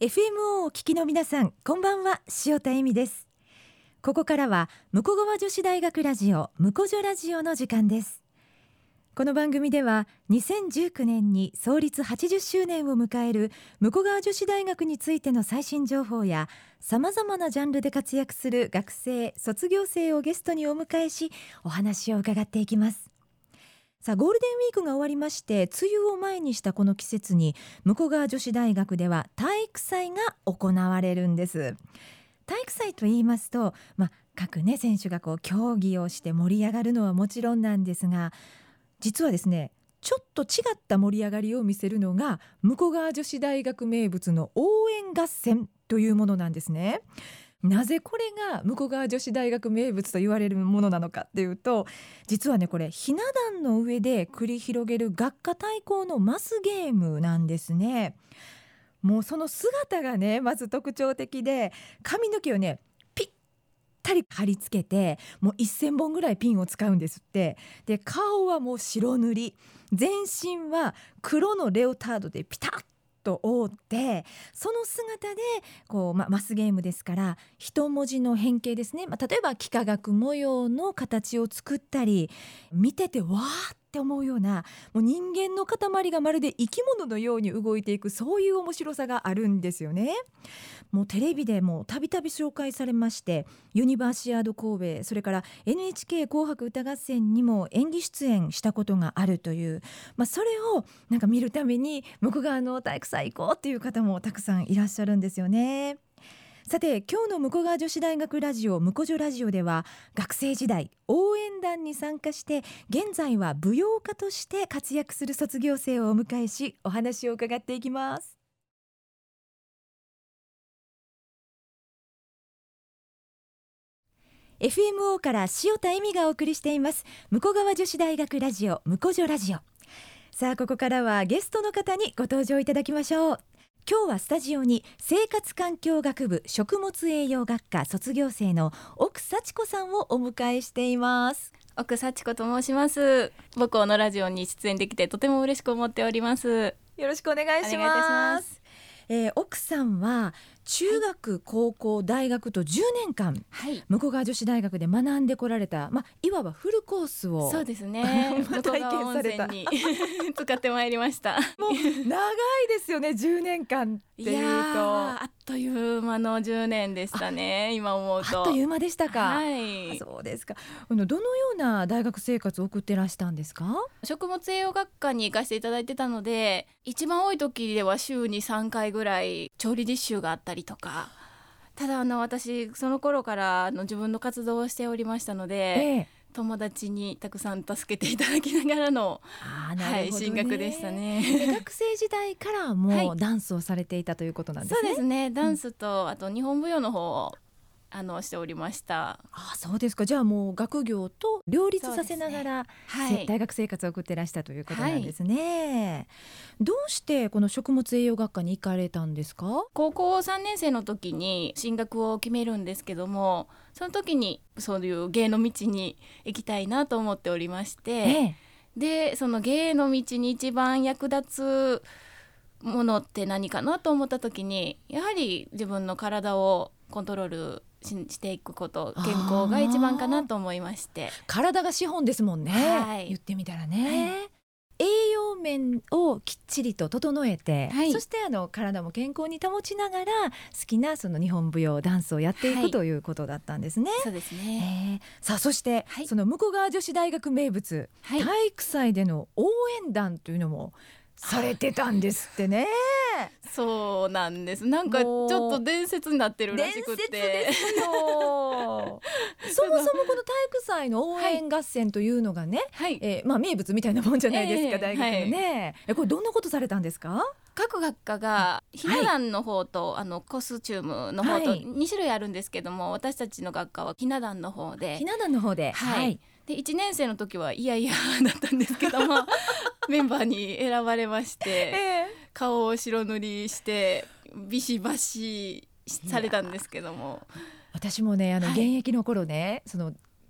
FMO をお聞きの皆さん、こんばんは。塩田恵美です。ここからは武庫川女子大学ラジオ武庫女ラジオの時間です。この番組では2019年に創立80周年を迎える武庫川女子大学についての最新情報や、さまざまなジャンルで活躍する学生卒業生をゲストにお迎えし、お話を伺っていきます。さあ、ゴールデンウィークが終わりまして、梅雨を前にしたこの季節に武庫川女子大学では体育祭が行われるんです。体育祭と言いますと、各選手が競技をして盛り上がるのはもちろんなんですが、実はですね、ちょっと違った盛り上がりを見せるのが武庫川女子大学名物の応援合戦というものなんですね。なぜこれが武庫川女子大学名物と言われるものなのかっていうと、実はね、これひな壇の上で繰り広げる学科対抗のマスゲームなんですね。もうその姿がね、まず特徴的で、髪の毛をねピッタリ貼り付けて、もう1000本ぐらいピンを使うんですって。で、顔はもう白塗り、全身は黒のレオタードでピタッと覆って、その姿でマスゲームですから一文字の変形ですね、例えば幾何学模様の形を作ったり、見ててわーって思うような、もう人間の塊がまるで生き物のように動いていく、そういう面白さがあるんですよね。もうテレビでもたびたび紹介されまして、ユニバーシアード神戸、それから NHK 紅白歌合戦にも演技出演したことがあるという、それを見るために武庫川の体育祭行こうっていう方もたくさんいらっしゃるんですよね。さて、今日の武庫川女子大学ラジオ武庫女ラジオでは、学生時代応援団に参加して現在は舞踊家として活躍する卒業生をお迎えし、お話を伺っていきます。FMO から塩田恵美がお送りしています武庫川女子大学ラジオ武庫女ラジオ。さあ、ここからはゲストの方にご登場いただきましょう。今日はスタジオに生活環境学部食物栄養学科卒業生の奥幸子さんをお迎えしています。 奥幸子と申します。母校のラジオに出演できてとても嬉しく思っております。 よろしくお願いします。 お願いいたします。 奥さんは中学、高校、大学と10年間、武庫川女子大学で学んでこられた、いわばフルコースをそうですね体験された。 に使ってまいりました。 もう長いですよね、10年間っていうと。 いやあっという間の10年でしたね。今思うとあっという間でしたか。そうですか。どのような大学生活を送ってらしたんですか？ 食物栄養学科に行かせていただいてたので、一番多い時では週に3回ぐらい調理実習があったりとか。ただ私その頃から自分の活動をしておりましたので、友達にたくさん助けていただきながらの、進学でしたね。 学生時代からもダンスをされていたということなんですね。 そうですね、ダンスと、あと日本舞踊の方をしておりました。 そうですか。じゃあもう学業と両立させながら、大学生活を送ってらしたということなんですね。どうしてこの食物栄養学科に行かれたんですか？ 高校3年生の時に進学を決めるんですけども、その時にそういう芸の道に行きたいなと思っておりまして、でその芸の道に一番役立つものって何かなと思った時に、やはり自分の体をコントロールしていくこと、健康が一番かなと思いまして。 体が資本ですもんね、言ってみたらね、栄養面をきっちりと整えて、そして体も健康に保ちながら好きなその日本舞踊ダンスをやっていく、ということだったんですね。 そうですね。 さあ、そして、その武庫川女子大学名物、体育祭での応援団というのもされてたんですってね。 そうなんです。なんかちょっと伝説になってるらしくて。 伝説ですよ。そもそもこの体育祭の応援合戦というのがね、名物みたいなもんじゃないですか、大学のね。これどんなことされたんですか？ 各学科がひな壇の方と、コスチュームの方と2種類あるんですけども、私たちの学科はひな壇の方で、で1年生の時はいやいやだったんですけどもメンバーに選ばれまして、顔を白塗りしてビシバシされたんですけども、 私もね現役の頃ね、その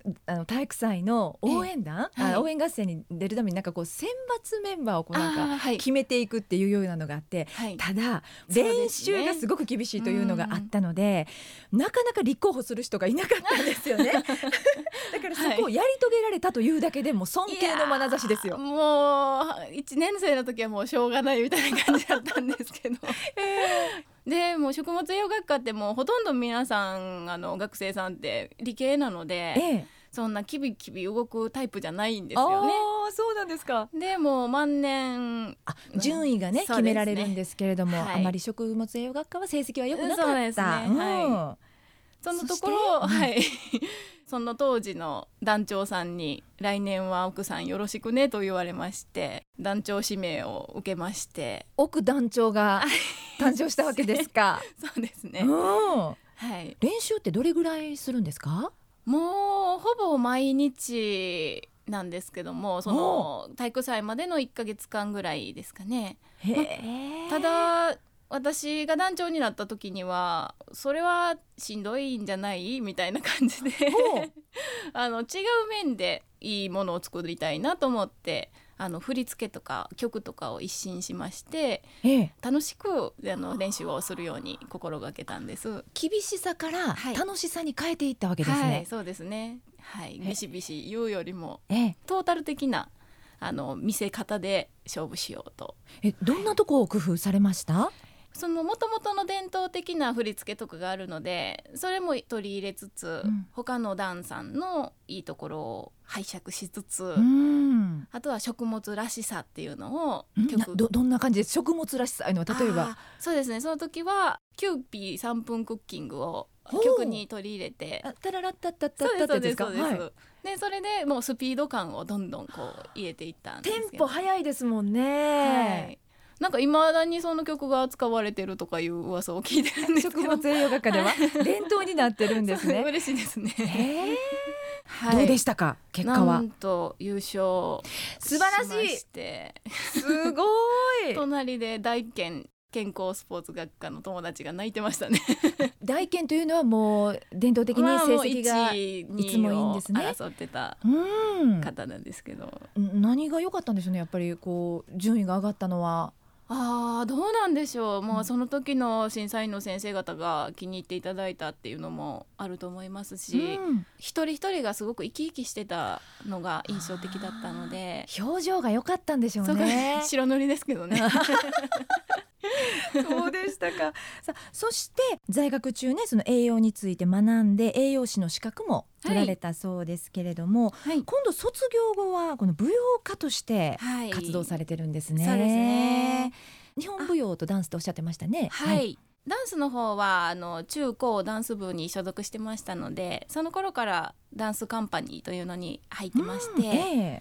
体育祭の応援団、応援合戦に出るためになんかこう選抜メンバーをこうなんか決めていくっていうようなのがあって、ただ練習がすごく厳しいというのがあったので、なかなか立候補する人がいなかったんですよねだからそこをやり遂げられたというだけでも尊敬の眼差しですよ。 もう1年生の時はもうしょうがないみたいな感じだったんですけどでもう食物栄養学科ってもうほとんど皆さん学生さんって理系なので、そんなキビキビ動くタイプじゃないんですよね。 そうなんですか。 でもう万年順位がね決められるんですけれども、あまり食物栄養学科は成績は良くなかった。 そうですね、そのところ、その当時の団長さんに来年は奥さんよろしくねと言われまして、団長指名を受けまして、 奥団長が誕生したわけですかそうですね、 練習ってどれぐらいするんですか？ もうほぼ毎日なんですけども、その体育祭までの1ヶ月間ぐらいですかね。ただ私が団長になった時にはそれはしんどいんじゃないみたいな感じで違う面でいいものを作りたいなと思って、振り付けとか曲とかを一新しまして、楽しく練習をするように心がけたんです。 厳しさから楽しさに変えていったわけですね。 そうですね、ビシビシ言うよりも、トータル的な見せ方で勝負しようと。 どんなとこを工夫されました？ その元々の伝統的な振り付けとかがあるので、それも取り入れつつ、他のダンさんのいいところを拝借しつつ、あとは食物らしさっていうのをどんな感じです？食物らしさのは例えば。 そうですね、その時はキューピー3分クッキングを曲に取り入れて、 タララッタッタッタッタッですか？ でそれでもうスピード感をどんどんこう入れていったんですけど、 テンポ早いですもんね。 なんか未だにその曲が使われてるとかいう噂を聞いてるんですけど、 食物栄養学科では伝統になってるんですね嬉しいですね。 どうでしたか、結果は？ なんと優勝しまして、 素晴らしい、すごい隣で大健健康スポーツ学科の友達が泣いてましたね大健というのはもう伝統的に成績がいつもいいんですね。 争ってた方なんですけど、 何が良かったんでしょうね、やっぱりこう順位が上がったのは。 どうなんでしょう。もうその時の審査員の先生方が気に入っていただいたっていうのもあると思いますし、一人一人がすごく生き生きしてたのが印象的だったので、 表情が良かったんでしょうね。 白塗りですけどねそうでしたか。そして在学中ね、その栄養について学んで栄養士の資格も取られたそうですけれども、今度卒業後はこの舞踊家として活動されてるんですね。 そうですね。 日本舞踊とダンスとおっしゃってましたね。 ダンスの方は中高ダンス部に所属してましたので、その頃からダンスカンパニーというのに入ってまして、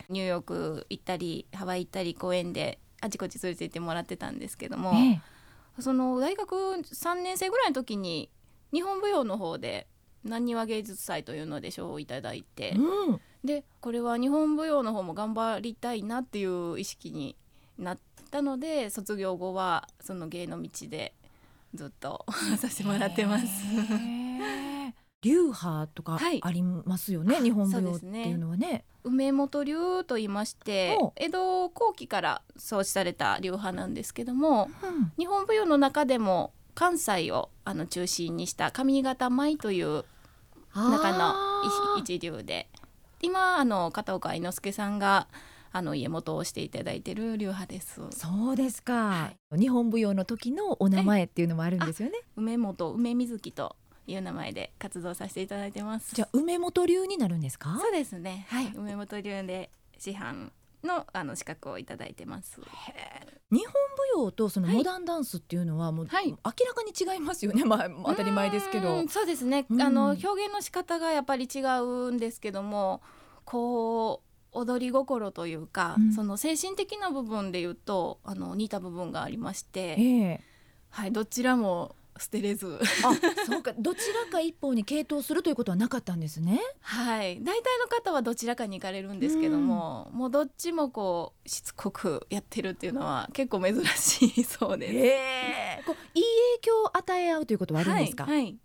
ニューヨーク行ったりハワイ行ったり公演であちこち連れて行ってもらってたんですけども、その大学3年生ぐらいの時に日本舞踊の方で難波芸術祭というので賞をいただいて、でこれは日本舞踊の方も頑張りたいなっていう意識になったので、卒業後はその芸の道でずっとさせてもらってます。 流派とかありますよね、日本舞踊っていうのはね。 梅本流と言いまして、江戸後期から創始された流派なんですけども、日本舞踊の中でも関西を中心にした上方舞という中の一流で、今片岡愛之助さんが家元をしていただいている流派です。 そうですか、日本舞踊の時のお名前っていうのもあるんですよね。 梅本梅水木という名前で活動させていただいてます。 じゃあ梅本流になるんですか？ そうですね、梅本流で師範の資格をいただいてます。 日本舞踊とそのモダンダンスっていうのはもう明らかに違いますよね。当たり前ですけど。 そうですね、表現の仕方がやっぱり違うんですけども、こう踊り心というか、その精神的な部分でいうと似た部分がありまして、どちらも捨てれずそうか、どちらか一方に傾倒するということはなかったんですね。 大体の方はどちらかに行かれるんですけども、もうどっちもこうしつこくやってるっていうのは結構珍しいそうです。 こういい影響を与え合うということはあるんですか？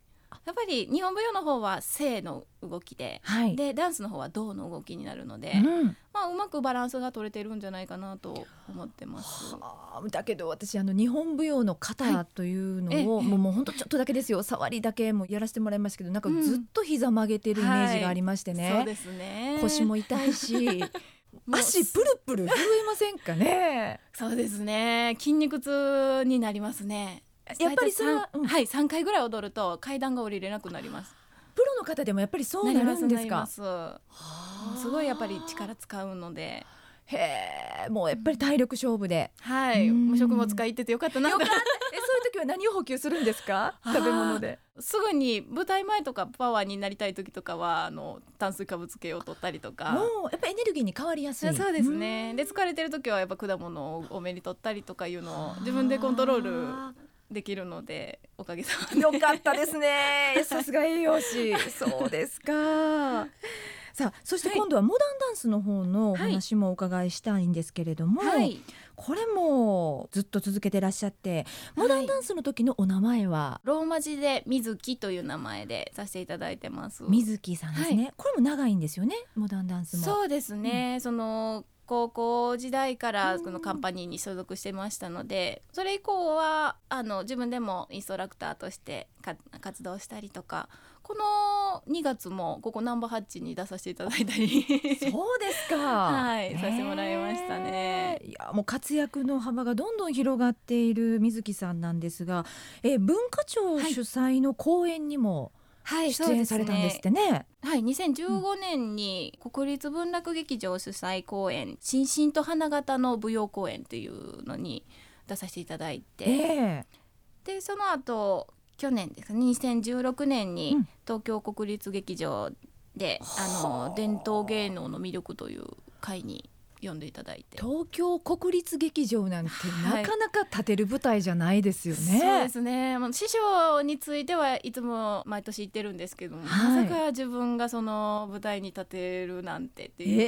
やっぱり日本舞踊の方は静の動きで、 はい、 でダンスの方は動の動きになるので、うまくバランスが取れてるんじゃないかなと思ってます。 だけど私日本舞踊の型というのを、もうほんとちょっとだけですよ、触りだけもやらせてもらいましたけど、なんかずっと膝曲げてるイメージがありましてね、 そうですね、 腰も痛いし足プルプル震えませんかね。 そうですね、筋肉痛になりますね。 やっぱりそれは、 はい、3回ぐらい踊ると階段が降りれなくなります。 プロの方でもやっぱりそうなるんですか。 すごいやっぱり力使うので、 もうやっぱり体力勝負で、 はい、無食物使いっててよかったな。 そういう時は何を補給するんですか？食べ物で。 すぐに舞台前とかパワーになりたい時とかは炭水化物系を取ったりとか、 もうやっぱエネルギーに変わりやすい。 そうですね。で疲れてる時はやっぱ果物を多めに取ったりとかいうのを自分でコントロールできるので、おかげさまでよかったですね。さすが栄養士。そうですか。さあ、そして今度はモダンダンスの方のお話もお伺いしたいんですけれども、これもずっと続けてらっしゃって、モダンダンスの時のお名前は、 ローマ字で水木という名前でさせていただいてます。 水木さんですね、これも長いんですよね、モダンダンスも。 そうですね、高校時代からこのカンパニーに所属してましたので、それ以降は自分でもインストラクターとして活動したりとか、この2月もここナンバーハッチに出させていただいたりそうですか。 はい、させてもらいましたね。 いや、もう活躍の幅がどんどん広がっている水木さんなんですが、文化庁主催の公演にも出演されたんですってね。 はい、2015年に国立文楽劇場主催公演、新進と花形の舞踊公演というのに出させていただいて、でその後去年ですね、2016年に東京国立劇場で、伝統芸能の魅力という会に呼んでいただいて。 東京国立劇場なんてなかなか立てる舞台じゃないですよね。 そうですね、師匠についてはいつも毎年行ってるんですけども、まさか自分がその舞台に立てるなんてっていう、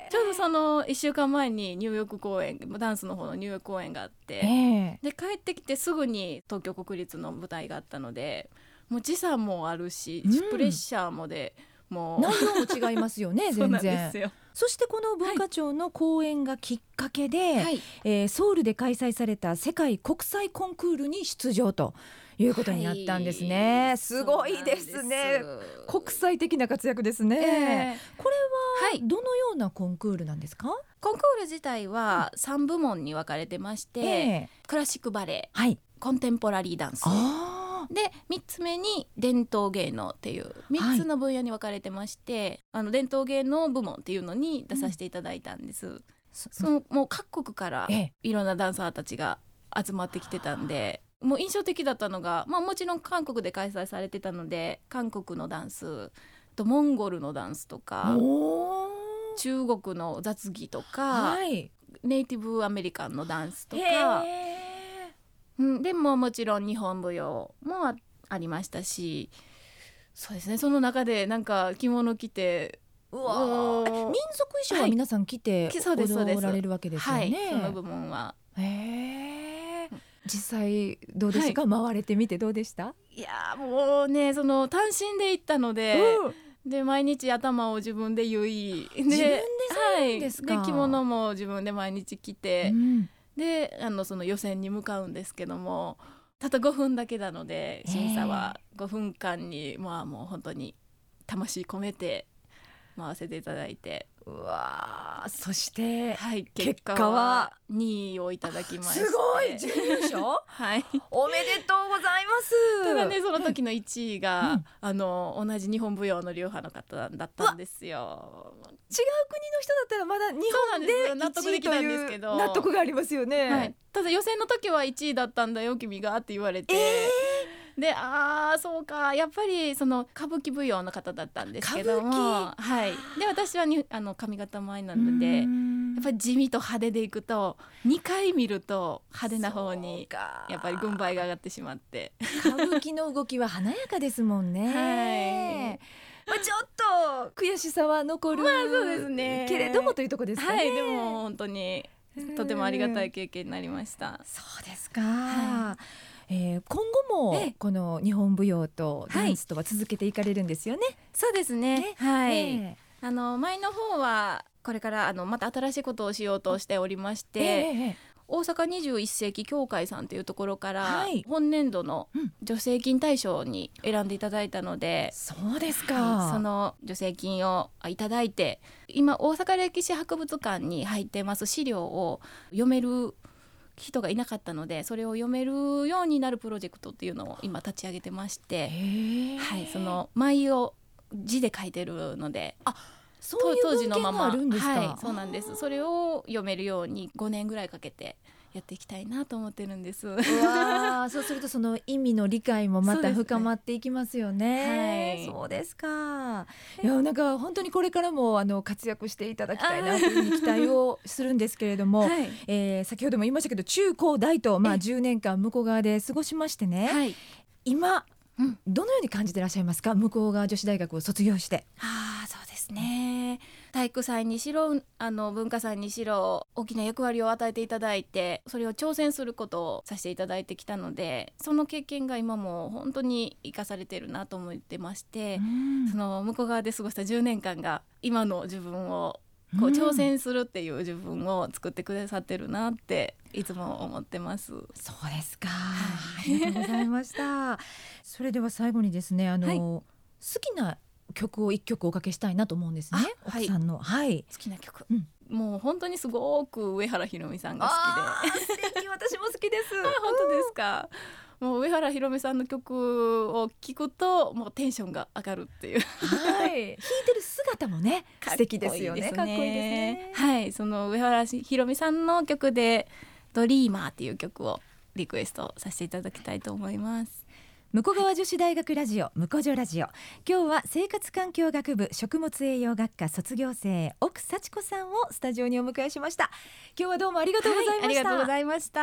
ちょうどその1週間前にニューヨーク公演、ダンスの方のニューヨーク公演があって、で帰ってきてすぐに東京国立の舞台があったので、もう時差もあるし、プレッシャーもでもう内容も違いますよね。全然。 そうなんですよ。 そしてこの文化庁の公演がきっかけで、ソウルで開催された世界国際コンクールに出場ということになったんですね。すごいですね。国際的な活躍ですね。これはどのようなコンクールなんですか？ コンクール自体は3部門に分かれてまして、クラシックバレエ、コンテンポラリーダンスで、3つ目に伝統芸能っていう3つの分野に分かれてまして、伝統芸能部門っていうのに出させていただいたんです。もう各国からいろんなダンサーたちが集まってきてたんで、もう印象的だったのが、もちろん韓国で開催されてたので、韓国のダンスとモンゴルのダンスとか、中国の雑技とか、ネイティブアメリカンのダンスとか、でももちろん日本舞踊もありましたし、そうですね、その中でなんか着物着て、 民族衣装は皆さん着て踊られるわけですよね。 その部門は。 実際どうでしたか？回れてみてどうでした？ いやもうね、その単身で行ったので、で毎日頭を自分で結い、 自分でそうなんですか？ で着物も自分で毎日着て、でその予選に向かうんですけども、たった5分だけなので、審査は5分間にもう本当に魂込めて回らせていただいて、 そして、 結果は2位をいただきまして。 すごい、準優勝おめでとうございます。 ただね、その時の1位が、同じ日本舞踊の流派の方だったんですよ。 違う国の人だったらまだ日本で納得できたんですけど、 納得がありますよね。 ただ予選の時は1位だったんだよ君がって言われて、でそうか、やっぱりその歌舞伎舞踊の方だったんですけども、で私は上方前なので、やっぱり地味と派手でいくと2回見ると派手な方にやっぱり軍配が上がってしまって、 歌舞伎の動きは華やかですもんね。ちょっと悔しさは残る、 そうですね、 けれどもというところですかね。 でも本当にとてもありがたい経験になりました。 そうですか。 今後もこの日本舞踊とダンスとは続けていかれるんんですよね。 そうですね、はい、前の方はこれからまた新しいことをしようとしておりまして、大阪21世紀協会さんというところから、本年度の助成金大賞に選んでいただいたので、 そうですか、 その助成金をいただいて、今大阪歴史博物館に入ってます資料を読める人がいなかったので、それを読めるようになるプロジェクトっていうのを今立ち上げてまして、その舞を字で書いてるので、 そういう文献があるんですか。 そうなんです。それを読めるように5年ぐらいかけてやっていきたいなと思ってるんです。 うわそうするとその意味の理解もまた深まっていきますよね。そうですか。いやなんか本当にこれからも活躍していただきたいなというふうに期待をするんですけれども、先ほども言いましたけど中高大と10年間向こう側で過ごしましてね、今どのように感じていらっしゃいますか、向こう側女子大学を卒業して。 そうですね、体育祭にしろ文化祭にしろ大きな役割を与えていただいて、それを挑戦することをさせていただいてきたので、その経験が今も本当に生かされてるなと思ってまして、その向こう側で過ごした10年間が今の自分をこう挑戦するっていう自分を作ってくださってるなっていつも思ってます。 そうですか、ありがとうございましたそれでは最後にですね好きな曲を1曲おかけしたいなと思うんですね。奥さんの、好きな曲、もう本当にすごく上原ひろみさんが好きで。 素敵、私も好きです本当ですか。もう上原ひろみさんの曲を聴くともうテンションが上がるっていう弾いてる姿もね素敵ですよね。かっこいいですね。 その上原ひろみさんの曲でドリーマーっていう曲をリクエストさせていただきたいと思います。 向こう側女子大学ラジオ、向こう女ラジオ。今日は生活環境学部食物栄養学科卒業生奥幸子さんをスタジオにお迎えしました。今日はどうもありがとうございました。 ありがとうございました。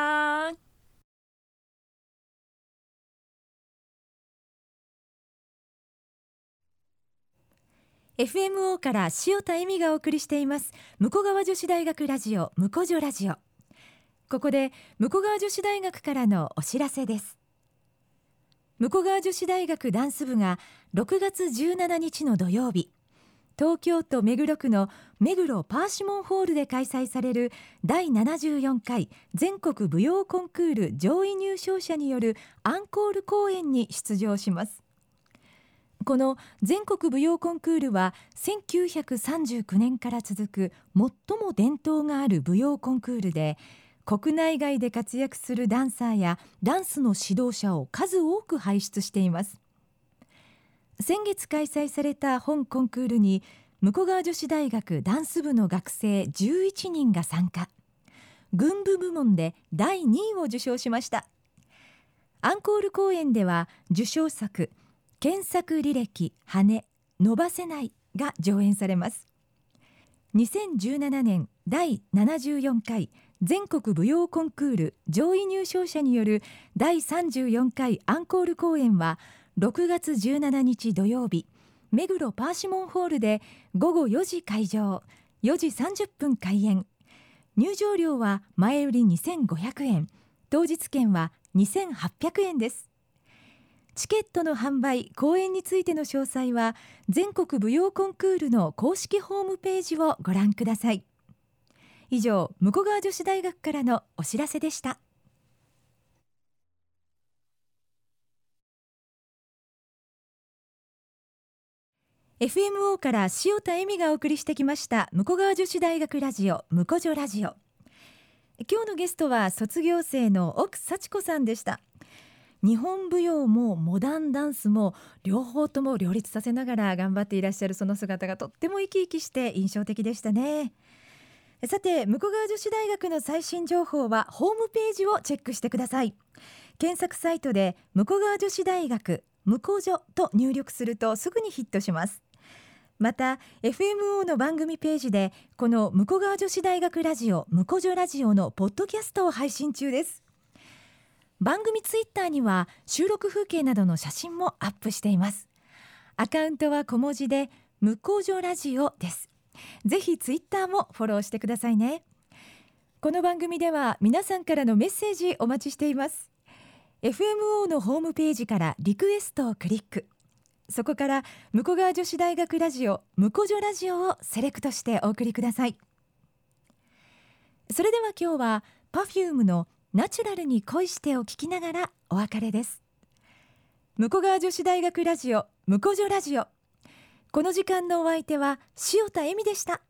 FMO から塩田恵美がお送りしています向こう側女子大学ラジオ、向こう女ラジオ。ここで向こう側女子大学からのお知らせです。向こう側女子大学ダンス部が6月17日の土曜日、東京都目黒区の目黒パーシモンホールで開催される第74回全国舞踊コンクール上位入賞者によるアンコール公演に出場します。この全国舞踊コンクールは1939年から続く最も伝統がある舞踊コンクールで、国内外で活躍するダンサーやダンスの指導者を数多く輩出しています。先月開催された本コンクールに向こう側女子大学ダンス部の学生11人が参加。群舞部門で第2位を受賞しました。アンコール公演では受賞作検索履歴羽伸ばせないが上演されます。2017年第74回全国舞踊コンクール上位入賞者による第34回アンコール公演は6月17日土曜日、目黒パーシモンホールで午後4時開場、4時30分開演。入場料は前売り2500円、当日券は2800円です。チケットの販売、公演についての詳細は全国舞踊コンクールの公式ホームページをご覧ください。以上、向こう側女子大学からのお知らせでした。FMO から塩田恵美がお送りしてきました向こう側女子大学ラジオ、向こう女ラジオ。今日のゲストは卒業生の奥幸子さんでした。日本舞踊もモダンダンスも両方とも両立させながら頑張っていらっしゃるその姿がとっても生き生きして印象的でしたね。さて、向こう側女子大学の最新情報はホームページをチェックしてください。検索サイトで向こう側女子大学向こう女と入力するとすぐにヒットします。また FMO の番組ページでこの向こう側女子大学ラジオ、向こう女ラジオのポッドキャストを配信中です。番組ツイッターには収録風景などの写真もアップしています。アカウントは小文字で向こう女ラジオです。ぜひツイッターもフォローしてくださいね。この番組では皆さんからのメッセージお待ちしています。 FMO のホームページからリクエストをクリック。そこから向川女子大学ラジオむこじょラジオをセレクトしてお送りください。それでは今日は Perfume のナチュラルに恋してを聞きながらお別れです。向川女子大学ラジオむこじょラジオ、この時間のお相手は塩田恵美でした。